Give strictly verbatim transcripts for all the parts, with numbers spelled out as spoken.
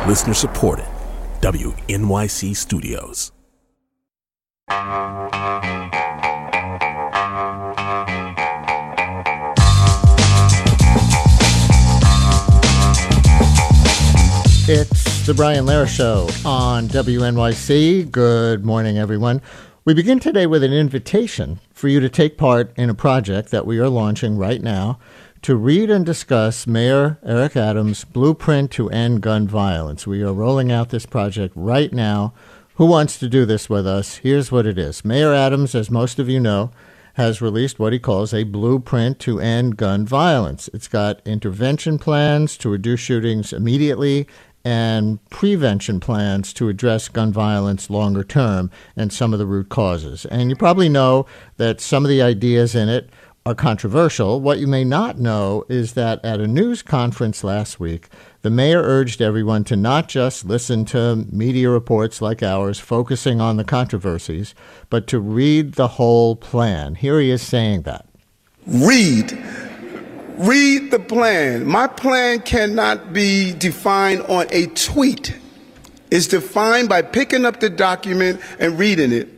Listener supported. W N Y C Studios. It's the Brian Lehrer Show on W N Y C. Good morning, everyone. We begin today with an invitation for you to take part in a project that we are launching right now to read and discuss Mayor Eric Adams' Blueprint to End Gun Violence. We are rolling out this project right now. Who wants to do this with us? Here's what it is. Mayor Adams, as most of you know, has released what he calls a blueprint to end gun violence. It's got intervention plans to reduce shootings immediately and prevention plans to address gun violence longer term and some of the root causes. And you probably know that some of the ideas in it are controversial. What you may not know is that at a news conference last week, the mayor urged everyone to not just listen to media reports like ours focusing on the controversies, but to read the whole plan. Here he is saying that. Read. Read the plan. My plan cannot be defined on a tweet. It's defined by picking up the document and reading it.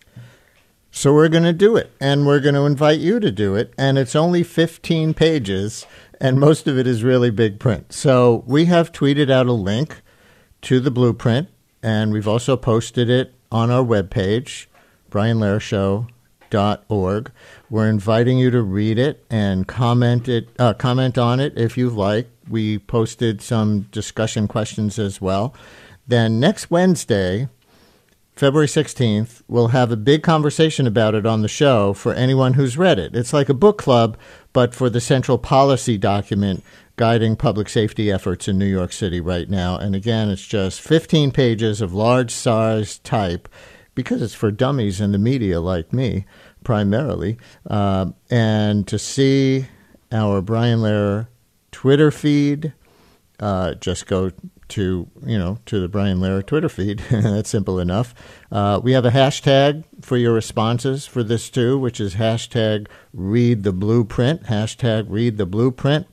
So we're going to do it, and we're going to invite you to do it, and it's only fifteen pages, and most of it is really big print. So we have tweeted out a link to the blueprint, and we've also posted it on our webpage, brian lehrer show dot org. We're inviting you to read it and comment it, uh, comment on it if you like. We posted some discussion questions as well. Then next Wednesday, February sixteenth, we'll have a big conversation about it on the show for anyone who's read it. It's like a book club, but for the central policy document guiding public safety efforts in New York City right now. And again, it's just fifteen pages of large size type because it's for dummies in the media like me, primarily. Uh, and to see our Brian Lehrer Twitter feed, uh, just go to, you know, to the Brian Lehrer Twitter feed. That's simple enough. Uh, we have a hashtag for your responses for this too, which is hashtag read the blueprint, hashtag read the blueprint.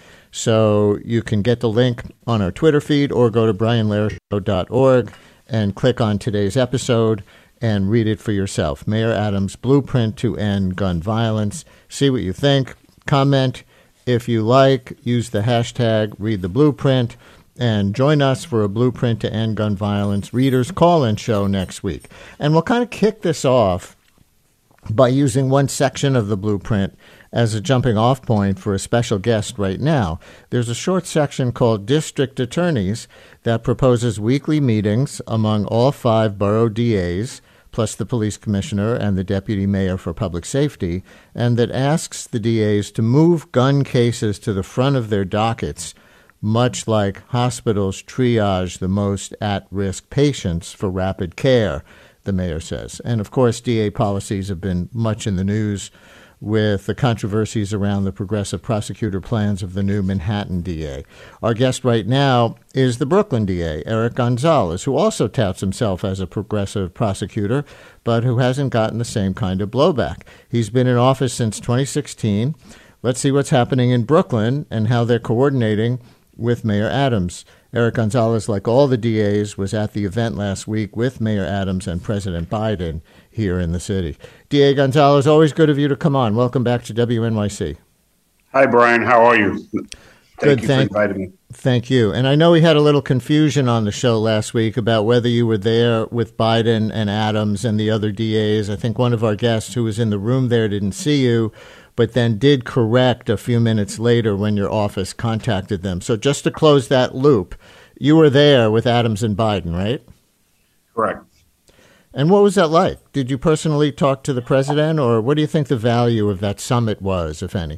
So you can get the link on our Twitter feed or go to brian lehrer show dot org and click on today's episode and read it for yourself. Mayor Adams' Blueprint to End Gun Violence. See what you think. Comment if you like. Use the hashtag read the blueprint. And join us for a Blueprint to End Gun Violence Readers Call-In show next week. And we'll kind of kick this off by using one section of the blueprint as a jumping-off point for a special guest right now. There's a short section called District Attorneys that proposes weekly meetings among all five borough D As, plus the police commissioner and the deputy mayor for public safety, and that asks the D As to move gun cases to the front of their dockets, much like hospitals triage the most at-risk patients for rapid care, the mayor says. And, of course, D A policies have been much in the news with the controversies around the progressive prosecutor plans of the new Manhattan D A. Our guest right now is the Brooklyn D A, Eric Gonzalez, who also touts himself as a progressive prosecutor, but who hasn't gotten the same kind of blowback. He's been in office since twenty sixteen. Let's see what's happening in Brooklyn and how they're coordinating with Mayor Adams. Eric Gonzalez, like all the D As, was at the event last week with Mayor Adams and President Biden here in the city. D A Gonzalez, always good of you to come on. Welcome back to W N Y C. Hi, Brian. How are you? Thank good, you thank, for inviting me. Thank you. And I know we had a little confusion on the show last week about whether you were there with Biden and Adams and the other D As. I think one of our guests who was in the room there didn't see you, but then did correct a few minutes later when your office contacted them. So just to close that loop, you were there with Adams and Biden, right? Correct. And what was that like? Did you personally talk to the president, or what do you think the value of that summit was, if any?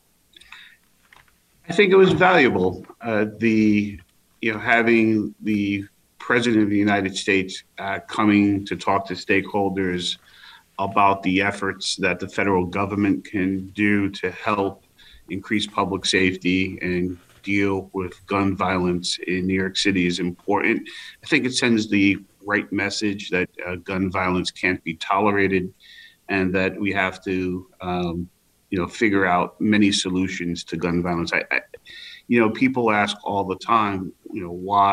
I think it was valuable. Uh, the, you know, having the president of the United States uh, coming to talk to stakeholders about the efforts that the federal government can do to help increase public safety and deal with gun violence in New York City is important. I think it sends the right message that uh, gun violence can't be tolerated and that we have to, um, you know, figure out many solutions to gun violence. I, I, you know, people ask all the time, you know, why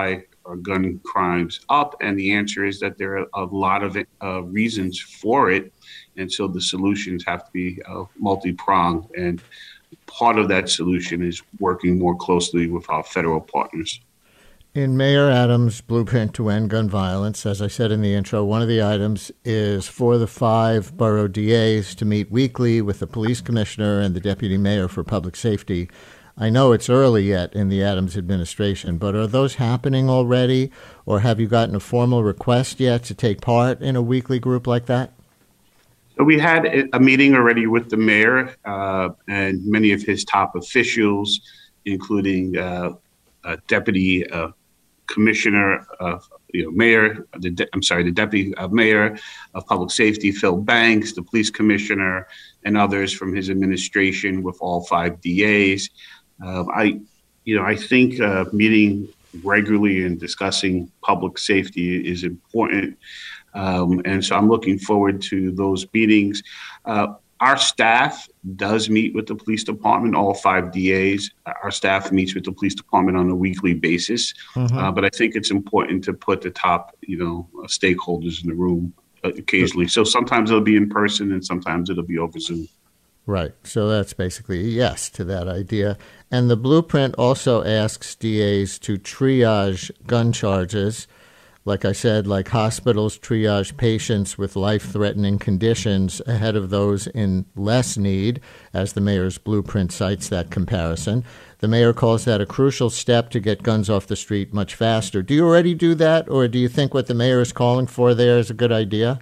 are gun crimes up? And the answer is that there are a lot of uh, reasons for it. And so the solutions have to be uh, multi-pronged. And part of that solution is working more closely with our federal partners. In Mayor Adams' blueprint to end gun violence, as I said in the intro, one of the items is for the five borough D As to meet weekly with the police commissioner and the deputy mayor for public safety. I know it's early yet in the Adams administration, but are those happening already, or have you gotten a formal request yet to take part in a weekly group like that? So we had a meeting already with the mayor uh, and many of his top officials, including uh, uh, deputy uh, commissioner of, you know, mayor, the de- I'm sorry, the deputy uh, mayor of public safety, Phil Banks, the police commissioner, and others from his administration with all five D As. Uh, I, you know, I think uh, meeting regularly and discussing public safety is important. Um, and so I'm looking forward to those meetings. Uh, Our staff does meet with the police department, all five D As. Our staff meets with the police department on a weekly basis. Mm-hmm. Uh, but I think it's important to put the top, you know, stakeholders in the room uh, occasionally. So sometimes it'll be in person and sometimes it'll be over Zoom. Right. So that's basically a yes to that idea. And the blueprint also asks D As to triage gun charges. Like I said, like hospitals triage patients with life-threatening conditions ahead of those in less need, as the mayor's blueprint cites that comparison. The mayor calls that a crucial step to get guns off the street much faster. Do you already do that, or do you think what the mayor is calling for there is a good idea?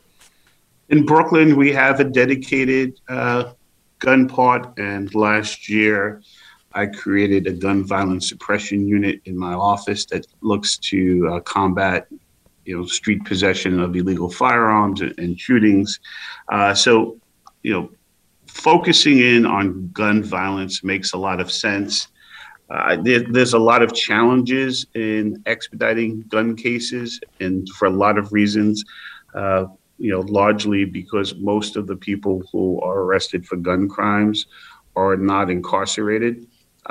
In Brooklyn, we have a dedicated uh, gun part, and last year I created a gun violence suppression unit in my office that looks to uh, combat, you know, street possession of illegal firearms and, and shootings. Uh, so, you know, focusing in on gun violence makes a lot of sense. Uh, there, there's a lot of challenges in expediting gun cases, and for a lot of reasons, uh, you know, largely because most of the people who are arrested for gun crimes are not incarcerated.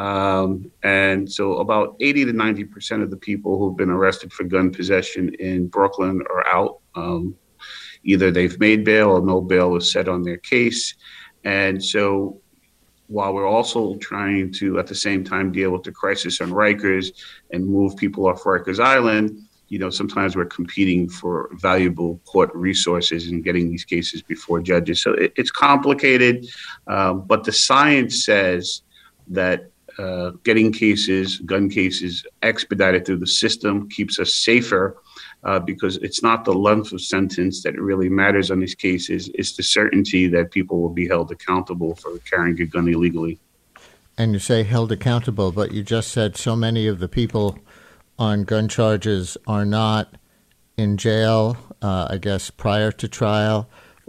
Um, and so about eighty to ninety percent of the people who've been arrested for gun possession in Brooklyn are out. Um, either they've made bail or no bail is set on their case. And so while we're also trying to, at the same time, deal with the crisis on Rikers and move people off Rikers Island, you know, sometimes we're competing for valuable court resources and getting these cases before judges. So it, it's complicated, um, but the science says that Uh, getting cases, gun cases, expedited through the system keeps us safer uh, because it's not the length of sentence that really matters on these cases. It's the certainty that people will be held accountable for carrying a gun illegally. And you say held accountable, but you just said so many of the people on gun charges are not in jail, uh, I guess, prior to trial,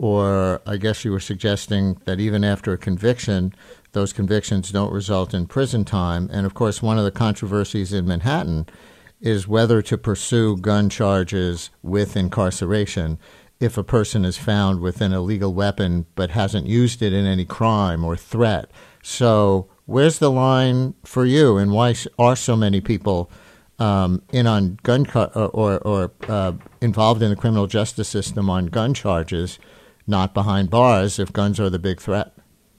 or I guess you were suggesting that even after a conviction, those convictions don't result in prison time. And, of course, one of the controversies in Manhattan is whether to pursue gun charges with incarceration if a person is found with an illegal weapon but hasn't used it in any crime or threat. So where's the line for you, and why are so many people um, in on gun car- or, or, or uh, involved in the criminal justice system on gun charges, not behind bars if guns are the big threat?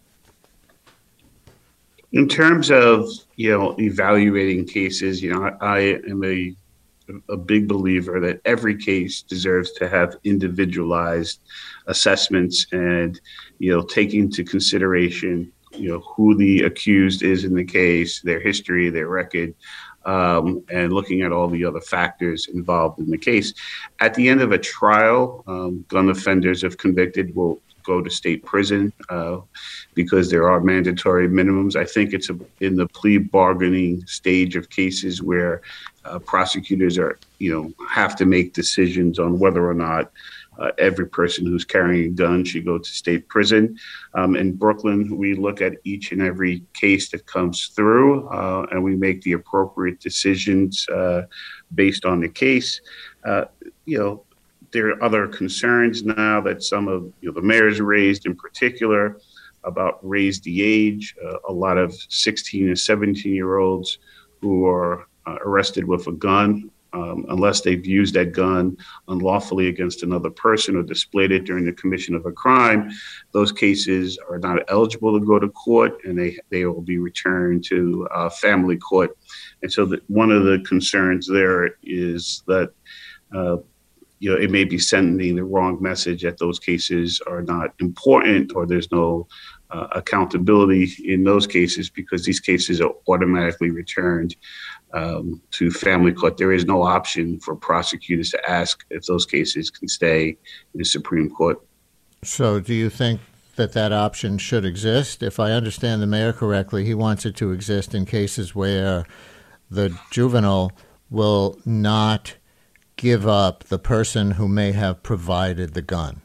In terms of, you know, evaluating cases, you know, I, I am a a big believer that every case deserves to have individualized assessments and, you know, take into consideration, you know, who the accused is in the case, their history, their record, um, and looking at all the other factors involved in the case. At the end of a trial, um, gun offenders, if convicted, will go to state prison uh, because there are mandatory minimums. I think it's a, in the plea bargaining stage of cases where uh, prosecutors are, you know, have to make decisions on whether or not uh, every person who's carrying a gun should go to state prison. Um, in Brooklyn, we look at each and every case that comes through uh, and we make the appropriate decisions uh, based on the case. Uh, you know, There are other concerns now that some of you know, the mayors raised in particular about raise the age. Uh, a lot of sixteen and seventeen year olds who are uh, arrested with a gun um, unless they've used that gun unlawfully against another person or displayed it during the commission of a crime, those cases are not eligible to go to court, and they, they will be returned to uh, family court. And so that one of the concerns there is that uh, you know, it may be sending the wrong message that those cases are not important, or there's no uh, accountability in those cases, because these cases are automatically returned um, to family court. There is no option for prosecutors to ask if those cases can stay in the Supreme Court. So do you think that that option should exist? If I understand the mayor correctly, he wants it to exist in cases where the juvenile will not give up the person who may have provided the gun.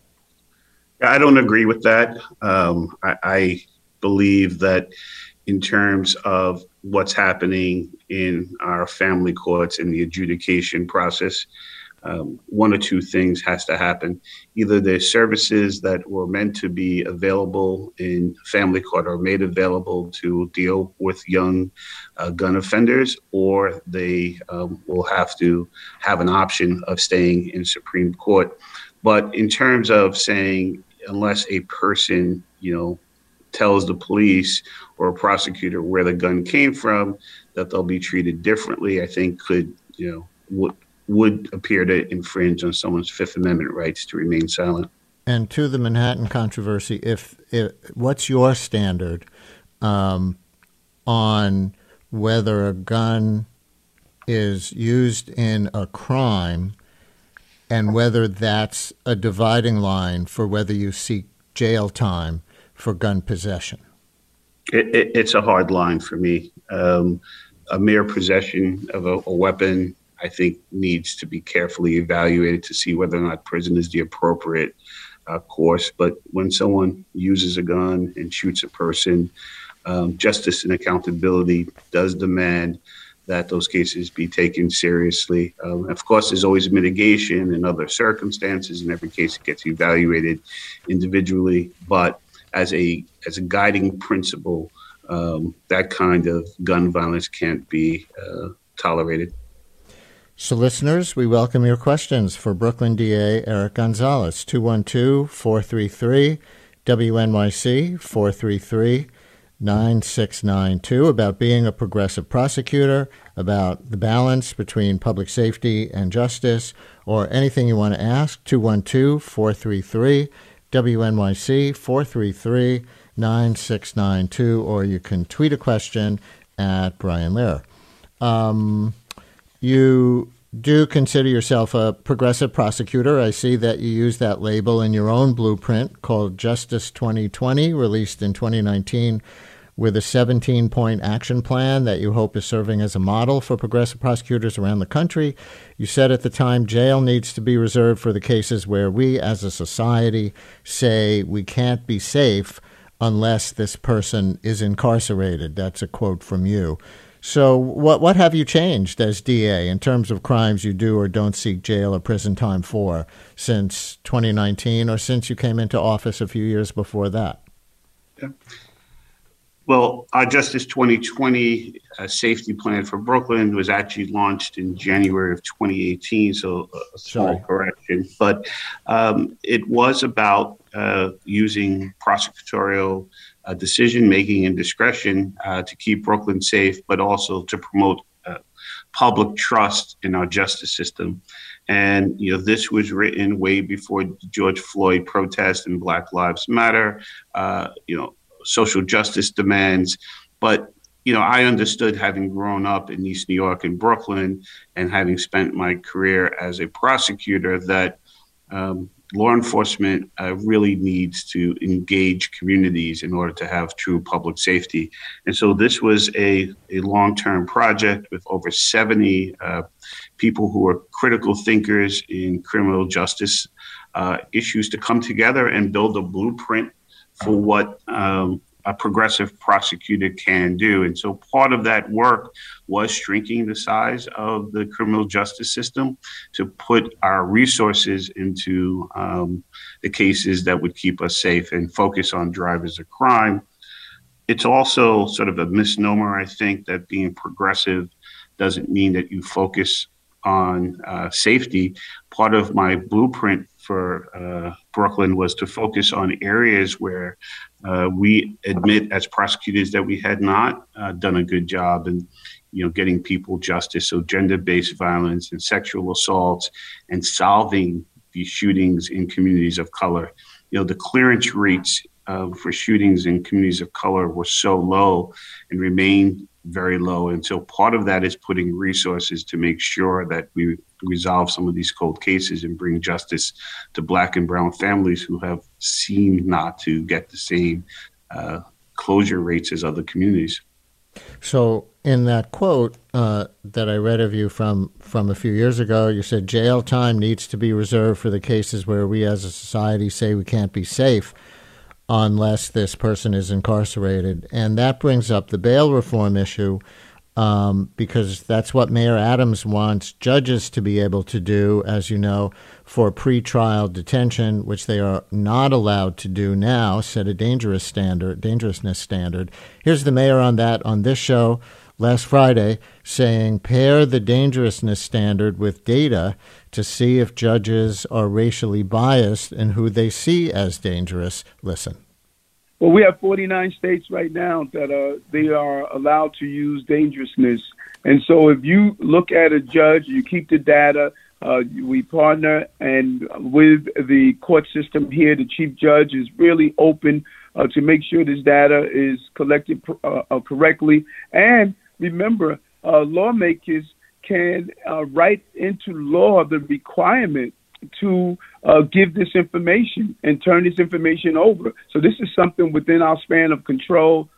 I don't agree with that. Um, I, I believe that in terms of what's happening in our family courts and the adjudication process, um, one or two things has to happen. Either the services that were meant to be available in family court are made available to deal with young uh, gun offenders, or they um, will have to have an option of staying in Supreme Court. But in terms of saying, unless a person, you know, tells the police or a prosecutor where the gun came from, that they'll be treated differently, I think could, you know, would would appear to infringe on someone's Fifth Amendment rights to remain silent. And to the Manhattan controversy, if, if what's your standard um, on whether a gun is used in a crime and whether that's a dividing line for whether you seek jail time for gun possession? It, it, it's a hard line for me. Um, a mere possession of a, a weapon, I think, needs to be carefully evaluated to see whether or not prison is the appropriate uh, course. But when someone uses a gun and shoots a person, um, justice and accountability does demand that those cases be taken seriously. Um, of course, there's always mitigation and other circumstances, and every case gets evaluated individually. But as a as a guiding principle, um, that kind of gun violence can't be uh, tolerated. So, listeners, we welcome your questions for Brooklyn D A Eric Gonzalez, two one two, four three three, W N Y C, four three three, nine six nine two, about being a progressive prosecutor, about the balance between public safety and justice, or anything you want to ask, two one two, four three three, W N Y C, four three three, nine six nine two, or you can tweet a question at Brian Lehrer. Um... You do consider yourself a progressive prosecutor. I see that you use that label in your own blueprint called Justice twenty twenty, released in twenty nineteen, with a seventeen-point action plan that you hope is serving as a model for progressive prosecutors around the country. You said at the time jail needs to be reserved for the cases where we as a society say we can't be safe unless this person is incarcerated. That's a quote from you. So what what have you changed as D A in terms of crimes you do or don't seek jail or prison time for since twenty nineteen, or since you came into office a few years before that? Yeah. Well, our Justice twenty twenty uh, safety plan for Brooklyn was actually launched in January of twenty eighteen, so a small Sorry. correction. But um, it was about uh, using prosecutorial uh, decision-making and discretion uh, to keep Brooklyn safe, but also to promote uh, public trust in our justice system. And, you know, this was written way before George Floyd protests and Black Lives Matter, uh, you know, social justice demands. But, you know, I understood, having grown up in East New York and Brooklyn and having spent my career as a prosecutor, that um, law enforcement uh, really needs to engage communities in order to have true public safety. And so this was a, a long-term project with over seventy uh, people who are critical thinkers in criminal justice uh, issues to come together and build a blueprint for what um, a progressive prosecutor can do. And so part of that work was shrinking the size of the criminal justice system to put our resources into um, the cases that would keep us safe and focus on drivers of crime. It's also sort of a misnomer, I think, that being progressive doesn't mean that you focus on uh, safety, part of my blueprint for uh, Brooklyn was to focus on areas where uh, we admit as prosecutors that we had not uh, done a good job in, you know, getting people justice. So gender-based violence and sexual assaults and solving these shootings in communities of color. You know, the clearance rates uh, for shootings in communities of color were so low and remain very low. And so part of that is putting resources to make sure that we resolve some of these cold cases and bring justice to Black and brown families who have seemed not to get the same uh, closure rates as other communities. So in that quote uh, that I read of you from, from a few years ago, you said jail time needs to be reserved for the cases where we as a society say we can't be safe unless this person is incarcerated. And that brings up the bail reform issue, um, because that's what Mayor Adams wants judges to be able to do, as you know, for pretrial detention, which they are not allowed to do now, set a dangerous standard, dangerousness standard. Here's the mayor on that on this show last Friday, saying pair the dangerousness standard with data to see if judges are racially biased and who they see as dangerous. Listen. Well, we have forty-nine states right now that uh, they are allowed to use dangerousness. And so if you look at a judge, you keep the data, uh, we partner, and with the court system here, the chief judge is really open uh, to make sure this data is collected uh, uh, correctly. And remember, uh, lawmakers can uh, write into law the requirement to uh, give this information and turn this information over. So this is something within our span of control.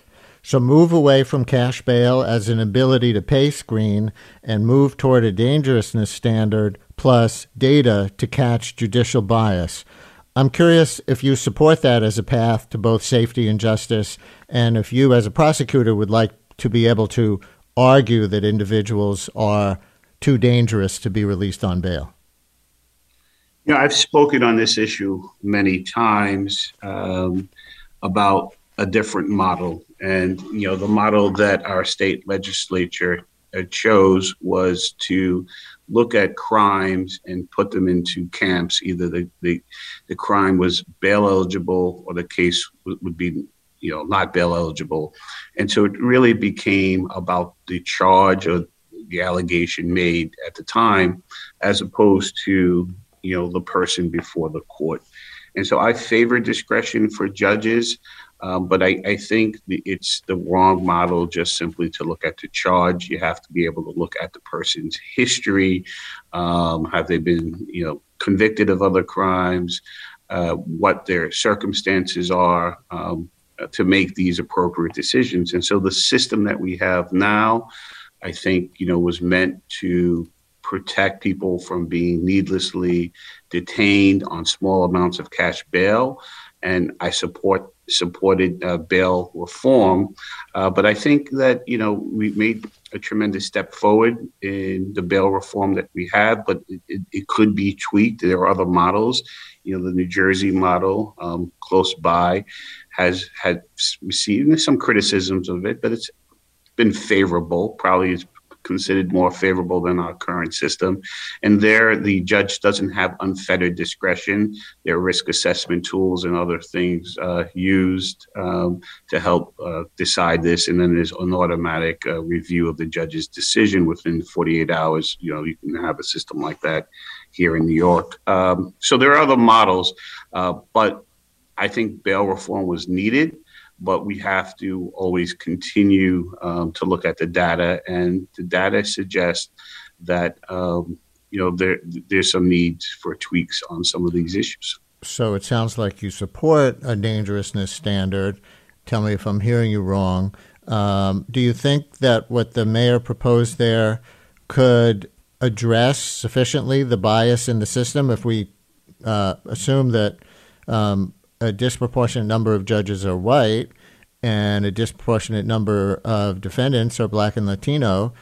So move away from cash bail as an ability to pay screen and move toward a dangerousness standard plus data to catch judicial bias. I'm curious if you support that as a path to both safety and justice, and if you as a prosecutor would like to be able to argue that individuals are too dangerous to be released on bail. You know, I've spoken on this issue many times um, about a different model. And, you know, the model that our state legislature uh, chose was to look at crimes and put them into camps. Either the, the, the crime was bail eligible or the case w- would be, you know, not bail eligible. And so it really became about the charge or the allegation made at the time, as opposed to, you know, the person before the court. And so I favor discretion for judges, um, but I, I think the, it's the wrong model just simply to look at the charge. You have to be able to look at the person's history. Um, have they been, you know, convicted of other crimes, uh, what their circumstances are um, to make these appropriate decisions. And so the system that we have now, I think, you know, was meant to protect people from being needlessly detained on small amounts of cash bail. And I support supported uh, bail reform. Uh, but I think that, you know, we made a tremendous step forward in the bail reform that we have, but it, it, it could be tweaked. There are other models. You know, the New Jersey model um, close by has had received some criticisms of it, but it's been favorable. Probably it's considered more favorable than our current system. And there, the judge doesn't have unfettered discretion. There are risk assessment tools and other things uh, used um, to help uh, decide this. And then there's an automatic uh, review of the judge's decision within forty-eight hours. You know, you can have a system like that here in New York. Um, so there are other models, uh, but I think bail reform was needed. But we have to always continue um, to look at the data, and the data suggests that um, you know there there's some needs for tweaks on some of these issues. So it sounds like you support a dangerousness standard. Tell me if I'm hearing you wrong. Um, do you think that what the mayor proposed there could address sufficiently the bias in the system if we uh, assume that um, a disproportionate number of judges are white and a disproportionate number of defendants are Black and Latino?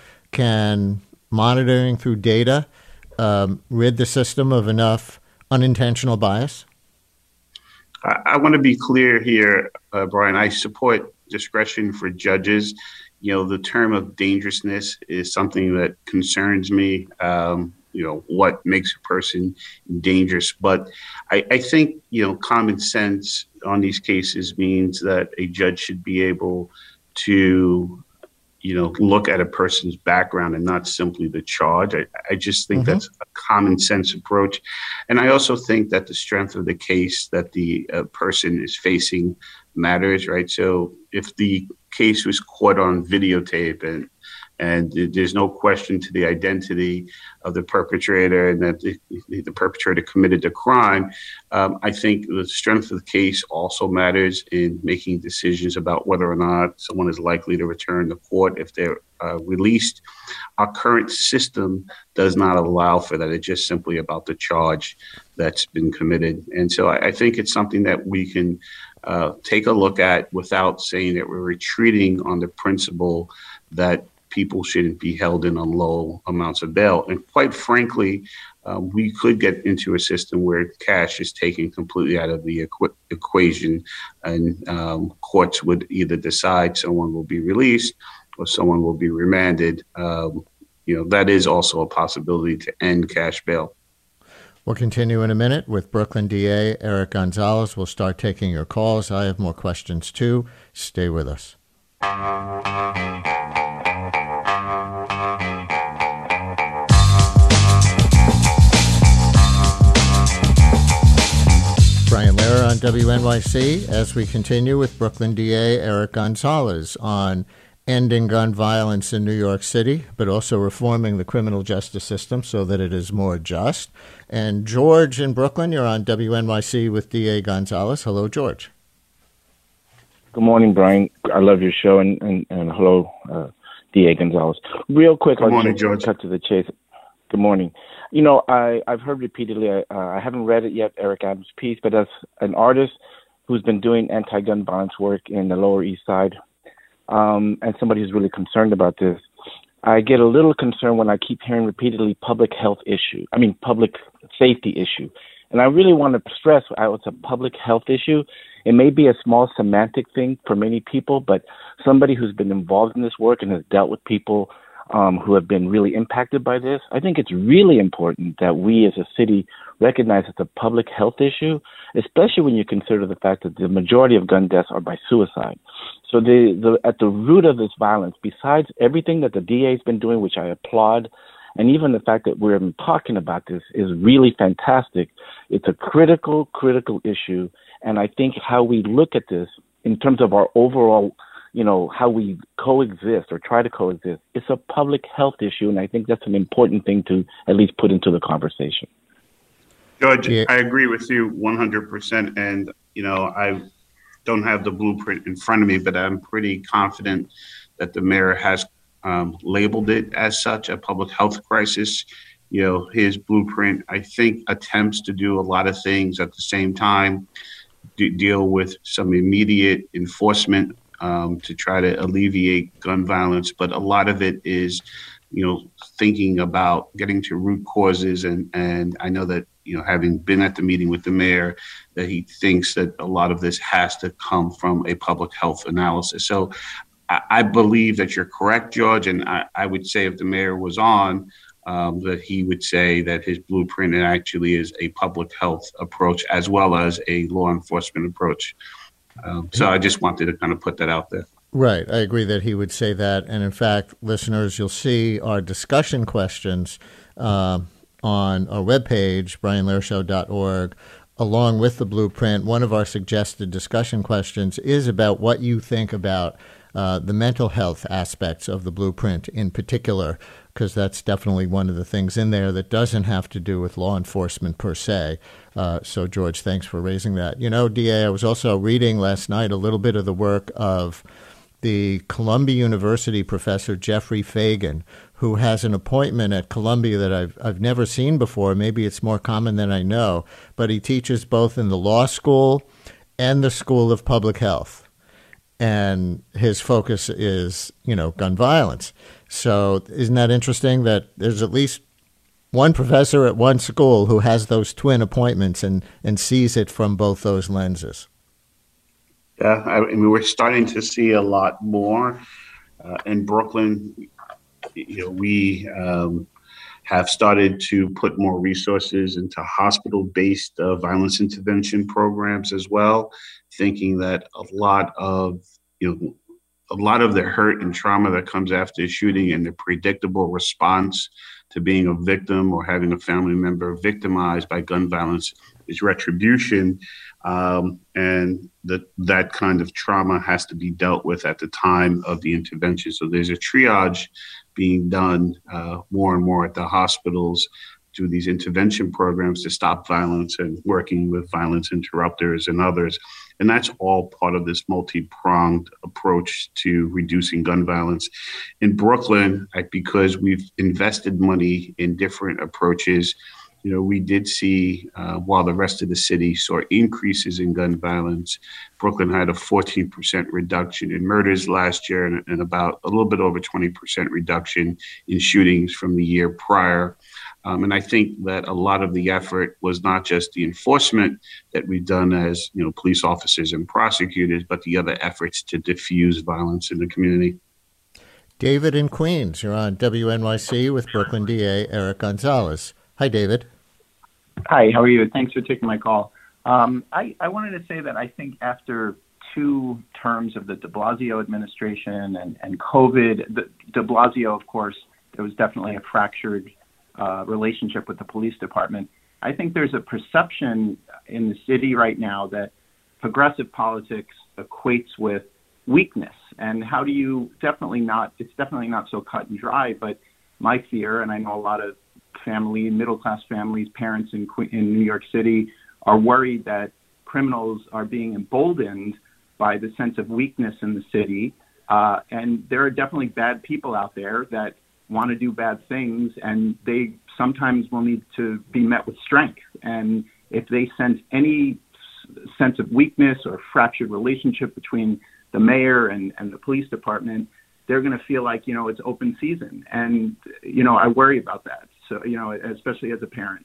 Can monitoring through data um, rid the system of enough unintentional bias? I, I want to be clear here, uh, Brian. I support discretion for judges. you know, the term of dangerousness is something that concerns me. Um, you know, what makes a person dangerous. But I, I think, you know, common sense on these cases means that a judge should be able to, you know, look at a person's background and not simply the charge. I, I just think mm-hmm. that's a common sense approach. And I also think that the strength of the case that the uh, person is facing matters, right? So if the case was caught on videotape and and there's no question to the identity of the perpetrator and that the, the perpetrator committed the crime, um, I think the strength of the case also matters in making decisions about whether or not someone is likely to return to court if they're uh, released. Our current system does not allow for that. It's just simply about the charge that's been committed. And so I, I think it's something that we can uh, take a look at without saying that we're retreating on the principle that people shouldn't be held in on low amounts of bail. And quite frankly, um, we could get into a system where cash is taken completely out of the equ- equation and um, courts would either decide someone will be released or someone will be remanded. Um, you know, that is also a possibility to end cash bail. We'll continue in a minute with Brooklyn D A Eric Gonzalez. We'll start taking your calls. I have more questions too. Stay with us. Brian Lehrer on W N Y C as we continue with Brooklyn D A Eric Gonzalez on ending gun violence in New York City, but also reforming the criminal justice system so that it is more just. And George in Brooklyn, you're on W N Y C with D A Gonzalez. Hello, George. Good morning, Brian. I love your show, and, and, and hello, uh, D A Gonzalez. Real quick, Good morning, George. Cut to the chase. Good morning. You know, I, I've heard repeatedly, I, uh, I haven't read it yet, Eric Adams' piece, but as an artist who's been doing anti-gun violence work in the Lower East Side, um, and somebody who's really concerned about this, I get a little concerned when I keep hearing repeatedly public health issue, I mean public safety issue. And I really want to stress how it's a public health issue. It may be a small semantic thing for many people, but somebody who's been involved in this work and has dealt with people Um, who have been really impacted by this, I think it's really important that we as a city recognize it's a public health issue, especially when you consider the fact that the majority of gun deaths are by suicide. So the, the at the root of this violence, besides everything that the D A has been doing, which I applaud, and even the fact that we're talking about this is really fantastic, it's a critical, critical issue. And I think how we look at this in terms of our overall you know, how we coexist or try to coexist. It's a public health issue, and I think that's an important thing to at least put into the conversation. George, yeah. I agree with you one hundred percent. And, you know, I don't have the blueprint in front of me, but I'm pretty confident that the mayor has um, labeled it as such, a public health crisis. You know, his blueprint, I think, attempts to do a lot of things at the same time, to deal with some immediate enforcement Um, to try to alleviate gun violence. But a lot of it is, you know, thinking about getting to root causes. And, and I know that, you know, having been at the meeting with the mayor, that he thinks that a lot of this has to come from a public health analysis. So I, I believe that you're correct, George. And I, I would say if the mayor was on, um, that he would say that his blueprint actually is a public health approach as well as a law enforcement approach. Um, so I just wanted to kind of put that out there. Right. I agree that he would say that. And in fact, listeners, you'll see our discussion questions uh, on our webpage, brian lehrer show dot org, along with the blueprint. One of our suggested discussion questions is about what you think about uh, the mental health aspects of the blueprint in particular, because that's definitely one of the things in there that doesn't have to do with law enforcement per se. Uh, so, George, thanks for raising that. You know, D A, I was also reading last night a little bit of the work of the Columbia University professor Jeffrey Fagan, who has an appointment at Columbia that I've I've never seen before. Maybe it's more common than I know, but he teaches both in the law school and the School of Public Health. And his focus is, you know, gun violence. So isn't that interesting that there's at least one professor at one school who has those twin appointments and, and sees it from both those lenses? Yeah, I mean, we're starting to see a lot more Uh, in Brooklyn, you know, we um, have started to put more resources into hospital-based uh, violence intervention programs as well, thinking that a lot of, you know, a lot of the hurt and trauma that comes after a shooting and the predictable response to being a victim or having a family member victimized by gun violence is retribution. Um, and that that kind of trauma has to be dealt with at the time of the intervention. So there's a triage being done uh, more and more at the hospitals through these intervention programs to stop violence and working with violence interrupters and others. And that's all part of this multi-pronged approach to reducing gun violence. In Brooklyn, because we've invested money in different approaches, you know, we did see, uh, while the rest of the city saw increases in gun violence, Brooklyn had a fourteen percent reduction in murders last year and, and about a little bit over twenty percent reduction in shootings from the year prior. Um, and I think that a lot of the effort was not just the enforcement that we've done as, you know, police officers and prosecutors, but the other efforts to diffuse violence in the community. David in Queens, you're on W N Y C with Brooklyn D A Eric Gonzalez. Hi, David. Hi, how are you? Thanks for taking my call. Um, I, I wanted to say that I think after two terms of the de Blasio administration and, and COVID, the, de Blasio, of course, there was definitely a fractured uh, relationship with the police department. I think there's a perception in the city right now that progressive politics equates with weakness. And how do you definitely not, it's definitely not so cut and dry, but my fear, and I know a lot of family, middle-class families, parents in in New York City are worried that criminals are being emboldened by the sense of weakness in the city. Uh, and there are definitely bad people out there that want to do bad things, and they sometimes will need to be met with strength. And if they sense any sense of weakness or fractured relationship between the mayor and, and the police department, they're going to feel like, you know, it's open season. And, you know, I worry about that. So, you know, especially as a parent.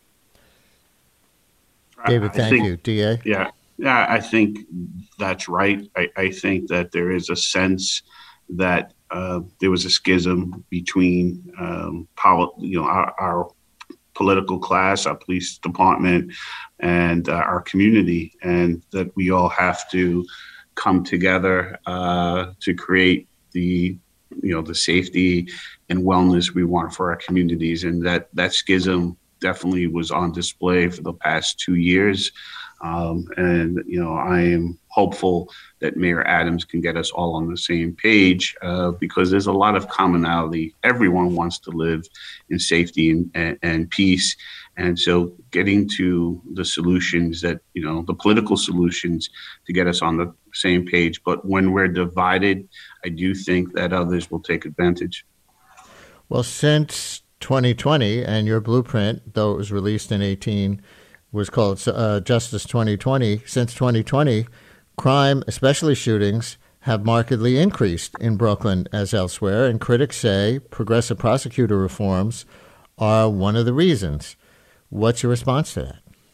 David, thank think, you. D A? Yeah, yeah, I think that's right. I, I think that there is a sense that uh, there was a schism between, um, poli- you know, our, our political class, our police department, and uh, our community, and that we all have to come together uh, to create the, you know, the safety and wellness we want for our communities. And that, that schism definitely was on display for the past two years. Um, and, you know, I am hopeful that Mayor Adams can get us all on the same page uh, because there's a lot of commonality. Everyone wants to live in safety and, and, and peace. And so getting to the solutions that, you know, the political solutions to get us on the same page. But when we're divided, I do think that others will take advantage. Well, since twenty twenty, and your blueprint, though it was released in eighteen, was called uh, Justice twenty twenty, since twenty twenty, crime, especially shootings, have markedly increased in Brooklyn as elsewhere, and critics say progressive prosecutor reforms are one of the reasons. What's your response to that?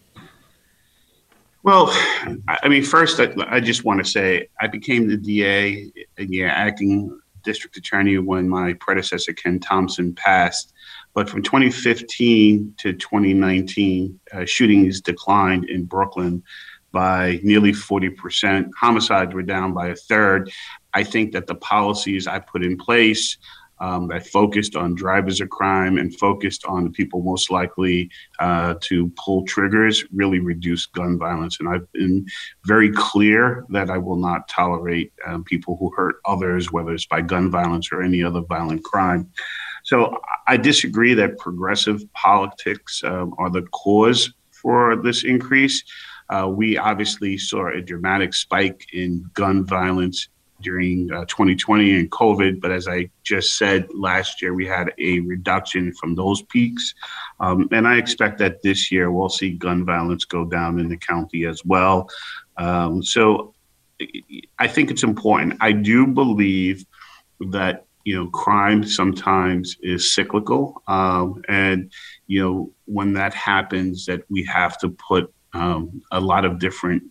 Well, I mean, first, I, I just want to say I became the D A, yeah, acting district attorney when my predecessor, Ken Thompson, passed. But from twenty fifteen to twenty nineteen, uh, shootings declined in Brooklyn by nearly forty percent. Homicides were down by a third. I think that the policies I put in place um, that focused on drivers of crime and focused on the people most likely uh, to pull triggers really reduced gun violence. And I've been very clear that I will not tolerate um, people who hurt others, whether it's by gun violence or any other violent crime. So I disagree that progressive politics um, are the cause for this increase. Uh, we obviously saw a dramatic spike in gun violence during uh, twenty twenty and COVID. But as I just said, last year we had a reduction from those peaks. Um, and I expect that this year we'll see gun violence go down in the county as well. Um, so I think it's important. I do believe that, you know, crime sometimes is cyclical. Um, and, you know, when that happens, that we have to put um, a lot of different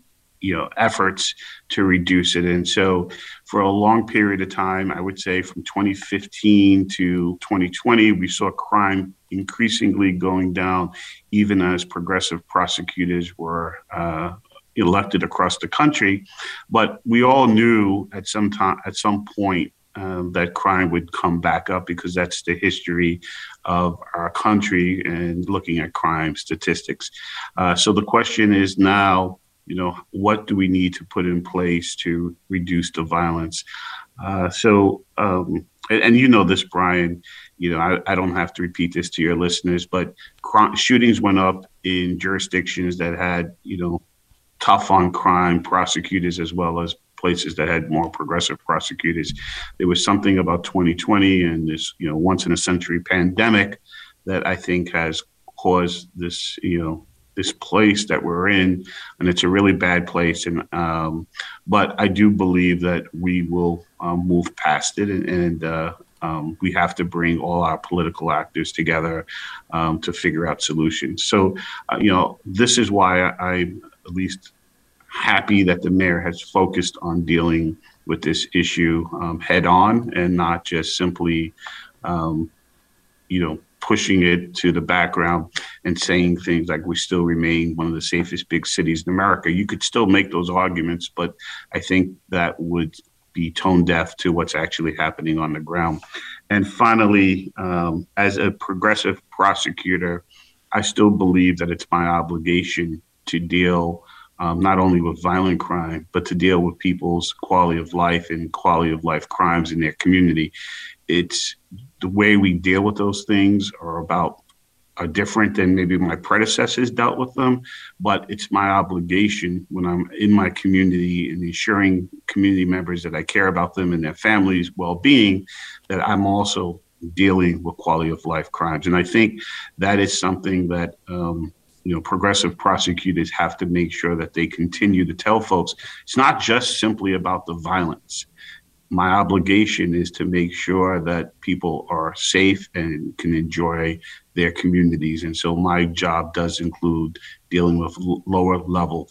you know, efforts to reduce it. And so for a long period of time, I would say from twenty fifteen to twenty twenty, we saw crime increasingly going down, even as progressive prosecutors were uh, elected across the country. But we all knew at some time, at some point, um, that crime would come back up, because that's the history of our country and looking at crime statistics. Uh, so the question is now, you know, what do we need to put in place to reduce the violence? Uh, so, um, and, and you know this, Brian, you know, I, I don't have to repeat this to your listeners, but cr- shootings went up in jurisdictions that had, you know, tough on crime prosecutors, as well as places that had more progressive prosecutors. There was something about twenty twenty and this, you know, once in a century pandemic that I think has caused this, you know, this place that we're in, and it's a really bad place. And um, but I do believe that we will um, move past it, and, and uh, um, we have to bring all our political actors together um, to figure out solutions. So, uh, you know, this is why I, I'm at least happy that the mayor has focused on dealing with this issue um, head on, and not just simply, um, you know, pushing it to the background and saying things like we still remain one of the safest big cities in America. You could still make those arguments, but I think that would be tone deaf to what's actually happening on the ground. And finally, um, as a progressive prosecutor, I still believe that it's my obligation to deal um, not only with violent crime, but to deal with people's quality of life and quality of life crimes in their community. It's the way we deal with those things are about are different than maybe my predecessors dealt with them, but it's my obligation when I'm in my community and ensuring community members that I care about them and their families' well-being, that I'm also dealing with quality of life crimes. And I think that is something that um, you know, progressive prosecutors have to make sure that they continue to tell folks. It's not just simply about the violence. My obligation is to make sure that people are safe and can enjoy their communities. And so my job does include dealing with l- lower level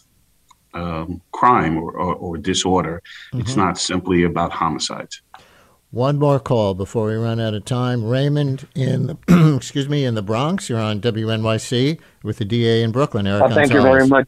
um, crime or, or, or disorder. Mm-hmm. It's not simply about homicides. One more call before we run out of time. Raymond in the, excuse me, in the Bronx. You're on W N Y C with the D A in Brooklyn, Eric oh, Thank Gonzalez. you very much.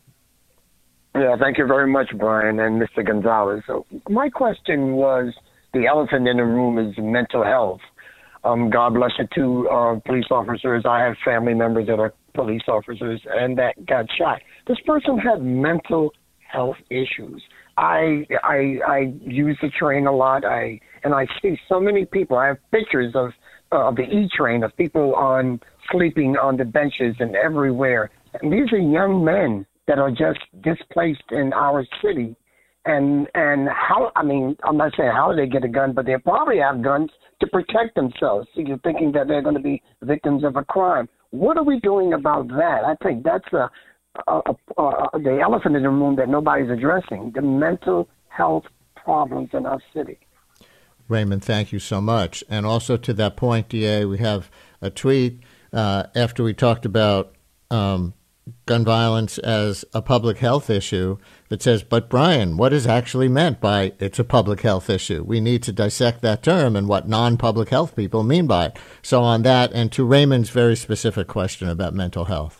Yeah, thank you very much, Brian and Mister Gonzalez. So my question was, the elephant in the room is mental health. Um, God bless the two uh, police officers. I have family members that are police officers and that got shot. This person had mental health issues. I I I use the train a lot. I and I see so many people. I have pictures of uh, the E train of people on sleeping on the benches and everywhere. And these are young men that are just displaced in our city. And and how, I mean, I'm not saying how they get a gun, but they probably have guns to protect themselves. So you're thinking that they're going to be victims of a crime. What are we doing about that? I think that's a, a, a, a, the elephant in the room that nobody's addressing, the mental health problems in our city. Raymond, thank you so much. And also to that point, D A, we have a tweet uh, after we talked about um, gun violence as a public health issue that says, but Brian, what is actually meant by it's a public health issue? We need to dissect that term and what non-public health people mean by it. So on that, and to Raymond's very specific question about mental health.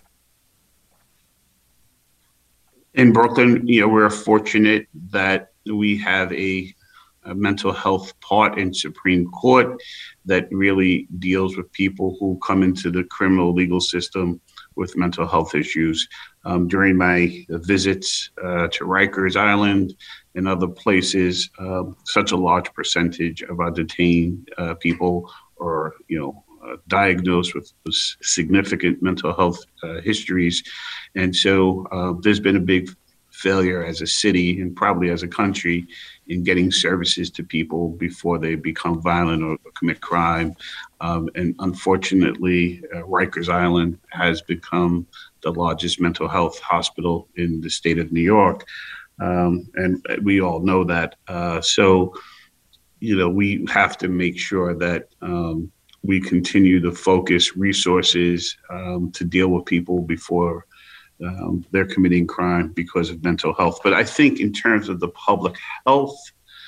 In Brooklyn, you know, we're fortunate that we have a, a mental health part in Supreme Court that really deals with people who come into the criminal legal system with mental health issues. Um, during my visits uh, to Rikers Island and other places, uh, such a large percentage of our detained uh, people are, you know, uh, diagnosed with, with significant mental health uh, histories. And so uh, there's been a big failure as a city and probably as a country in getting services to people before they become violent or commit crime. Um, and unfortunately, uh, Rikers Island has become the largest mental health hospital in the state of New York. Um, and we all know that. Uh, so, you know, we have to make sure that um, we continue to focus resources um, to deal with people before um, they're committing crime because of mental health. But I think in terms of the public health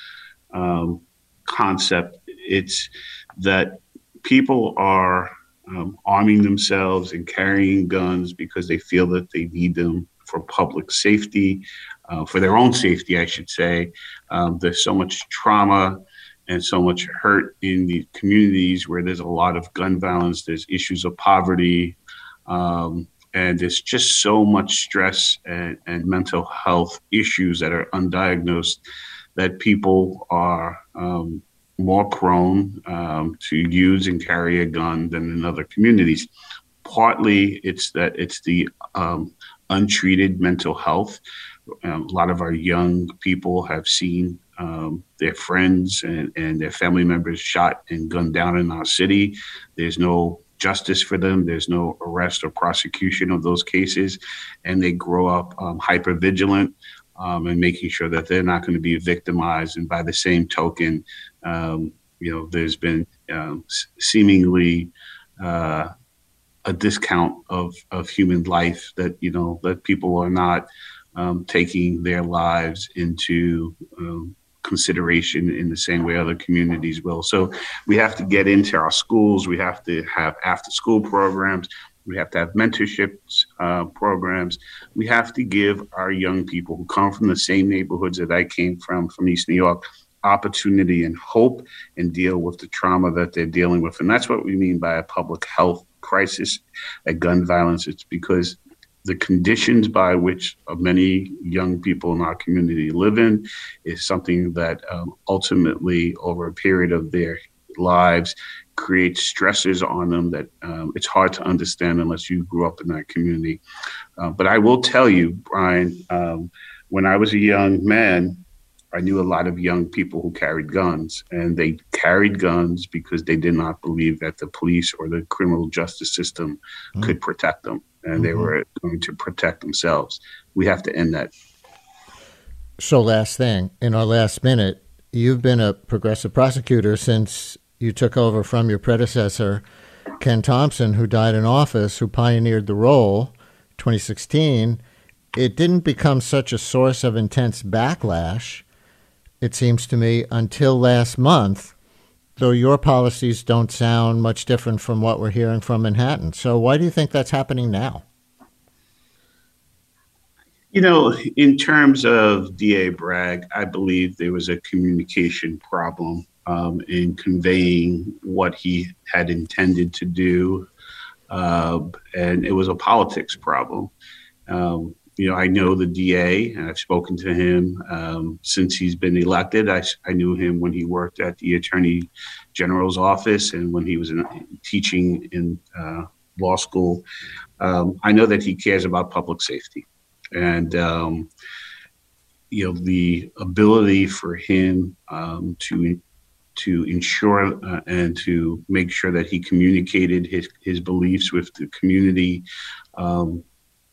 um, concept, it's that people are um, arming themselves and carrying guns because they feel that they need them for public safety, uh, for their own safety, I should say. Um, there's so much trauma and so much hurt in the communities where there's a lot of gun violence. There's issues of poverty, um, and there's just so much stress and, and mental health issues that are undiagnosed that people are um, more prone um, to use and carry a gun than in other communities. Partly it's that it's the um, untreated mental health. Um, a lot of our young people have seen um, their friends and, and their family members shot and gunned down in our city. There's no justice for them. There's no arrest or prosecution of those cases. And they grow up um, hyper-vigilant um, and making sure that they're not going to be victimized. And by the same token, um, you know, there's been um, seemingly uh, a discount of, of human life that, you know, that people are not um, taking their lives into um, consideration in the same way other communities will. So we have to get into our schools. We have to have after school programs. We have to have mentorships uh, programs. We have to give our young people who come from the same neighborhoods that I came from, from East New York, opportunity and hope and deal with the trauma that they're dealing with. And that's what we mean by a public health crisis at gun violence. It's because the conditions by which many young people in our community live in is something that um, ultimately over a period of their lives creates stressors on them that um, it's hard to understand unless you grew up in that community. Uh, but I will tell you, Brian, um, when I was a young man, I knew a lot of young people who carried guns, and they carried guns because they did not believe that the police or the criminal justice system mm. could protect them, and mm-hmm. they were going to protect themselves. We have to end that. So last thing, in our last minute, you've been a progressive prosecutor since you took over from your predecessor, Ken Thompson, who died in office, who pioneered the role, twenty sixteen. It didn't become such a source of intense backlash, it seems to me, until last month, though your policies don't sound much different from what we're hearing from Manhattan. So why do you think that's happening now? You know, in terms of D A Bragg, I believe there was a communication problem um, in conveying what he had intended to do, uh, and it was a politics problem. Um, You know, I know the D A, and I've spoken to him um, since he's been elected. I, I knew him when he worked at the Attorney General's office and when he was in, teaching in uh, law school. Um, I know that he cares about public safety. And, um, you know, the ability for him um, to to ensure uh, and to make sure that he communicated his, his beliefs with the community um,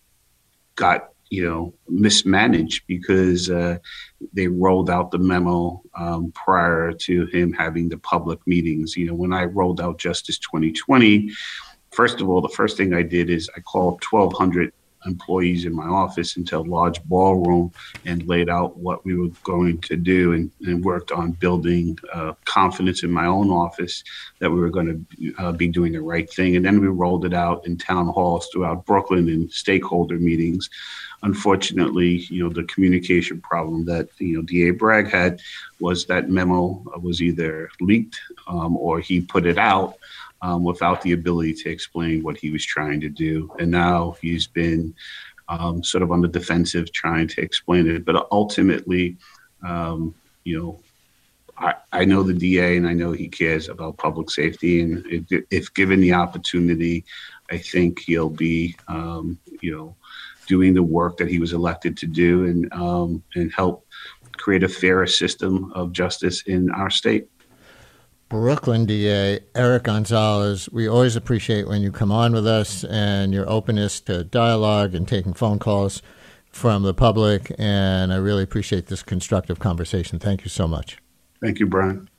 got, you know, mismanaged because uh, they rolled out the memo um, prior to him having the public meetings. You know, when I rolled out Justice twenty twenty, first of all, the first thing I did is I called twelve hundred employees in my office into a large ballroom and laid out what we were going to do and, and worked on building uh, confidence in my own office that we were going to uh, be doing the right thing. And then we rolled it out in town halls throughout Brooklyn and stakeholder meetings. Unfortunately, you know, the communication problem that, you know, D A Bragg had was that memo was either leaked um, or he put it out Um, without the ability to explain what he was trying to do. And now he's been um, sort of on the defensive trying to explain it. But ultimately, um, you know, I, I know the D A and I know he cares about public safety. And if, if given the opportunity, I think he'll be, um, you know, doing the work that he was elected to do and, um, and help create a fairer system of justice in our state. Brooklyn D A Eric Gonzalez, we always appreciate when you come on with us and your openness to dialogue and taking phone calls from the public, and I really appreciate this constructive conversation. Thank you so much. Thank you, Brian.